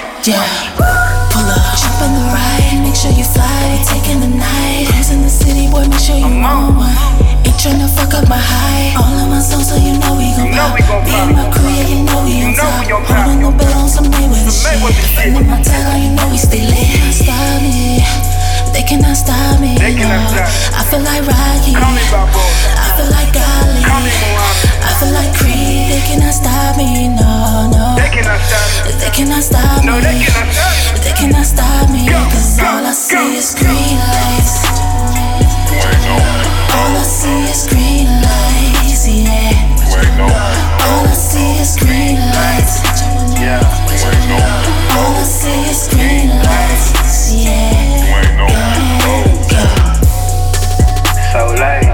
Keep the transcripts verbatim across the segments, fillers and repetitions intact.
Yeah, pull up, jump on the ride, make sure you fly. We taking the night, who's in the city, boy, make sure you on one. Ain't tryna fuck up my high. All of my songs, so you know we gon' pop. Me and my crew, yeah, you know we on top. Hold on, no bet on some Mayweather shit. Defending my title, you know we stay lit. Can't stop me, they cannot stop me. No. I feel like Rocky, I feel like Ali, I feel like Creed. They cannot stop me, no, no. They cannot stop me. They cannot stop me. They cannot stop me. Cause all I see is green lights. All I see is green lights, yeah. All I see is green lights. All I see is green lights, yeah. So late,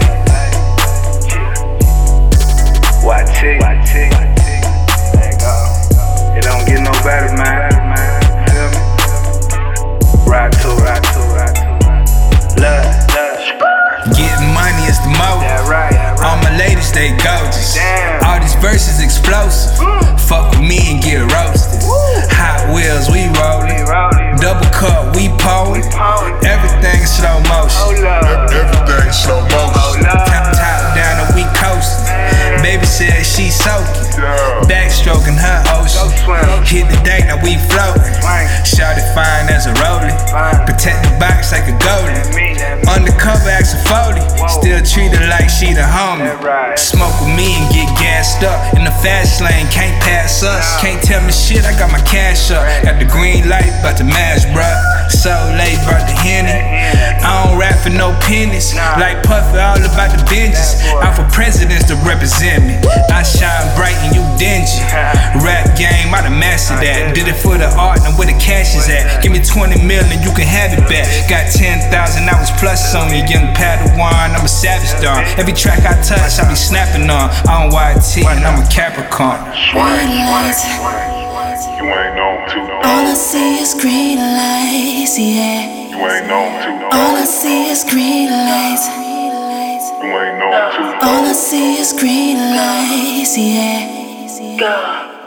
watch it, watch it. There you go. It don't get no better, man. Feel me? Ride to, ride to, ride to. Love, love. Getting money is the mode. Yeah, right, yeah, right. All my ladies, they gorgeous. Damn. All these verses explosive. Mm. Fuck with me and get roasted. Woo. Hot wheels, we rollin'. Double cup, we po'in'. Everything slow motion. Everything slow motion. Top, top down and we coastin'. Baby said she soaking. Backstroking her ocean. Hit the deck, now we floatin'. Shawty fine as a rolling. Protect the box like a goalie. Undercover acts a Foley. Still treat her like she the homie. Smoke with me and get gassed up. In the fast lane, can't pass us. Can't tell me shit, I got my cash up. Got the green light, bout to mash, bruh. So late, brought the Henny. I don't rap for no pennies. Like Puffy, all about the benches. I'm for presidents to represent me. I shine bright and you dingy. Rap game, I done mastered that. Did it for the art, now where the cash is at. Give me twenty million, you can have it back. Got ten thousand hours plus on me. Young Padawan, I'm a savage dog. Every track I touch, I be snapping on. I'm Y T and I'm a Capricorn. Green lights. You ain't known to. All I see is green lights, yeah. You ain't known to. All I see is green lights. You ain't known to. All I see is green lights, yeah.